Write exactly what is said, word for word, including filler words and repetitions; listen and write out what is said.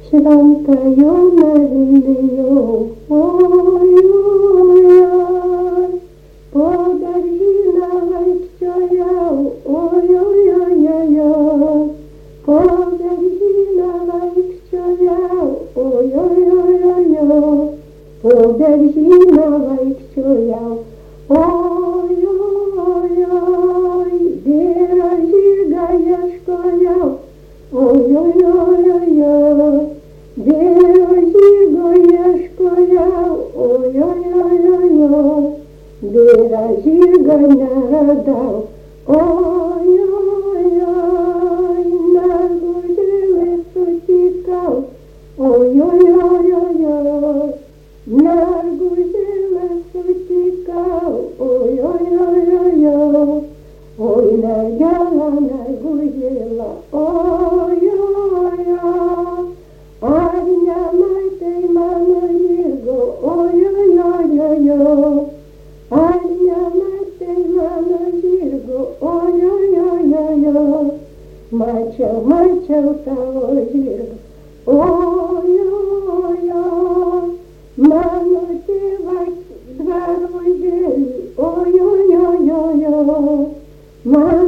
šventą Joną Vilnių, oi, oi, oi, po daržinę vaikščiojau, oi, oi, oi, oi, oi, po daržinę vaikščiojau, oi, oi, oi, oi, oi, po daržinę vaikščiojau, oi, oi, oi, vyro žirgą ieškojau, oi, oi, oi, oi, oi, vyro žirgo ieškojau, oi, oi, oi, oi, oi, vyro žirgo neradau, oi, oi, oi, mergužėlį sutikau, oi, oi, oi, oi, oi, mergužėlį sutikau, oi, oi, oi, oi, oi, oi, mergelė, mergužėlė, oi, oi, oi, ar nematei mano žirgo, oi, oi, oi, oi, oi, ar nematei mano žirgo, oi, oi, oi, oi, oi, mačiau, mačiau tavo žirgą, oi, oi, oi, mano tėvas dvaružėlį, oi, oi, oi, oi, oi,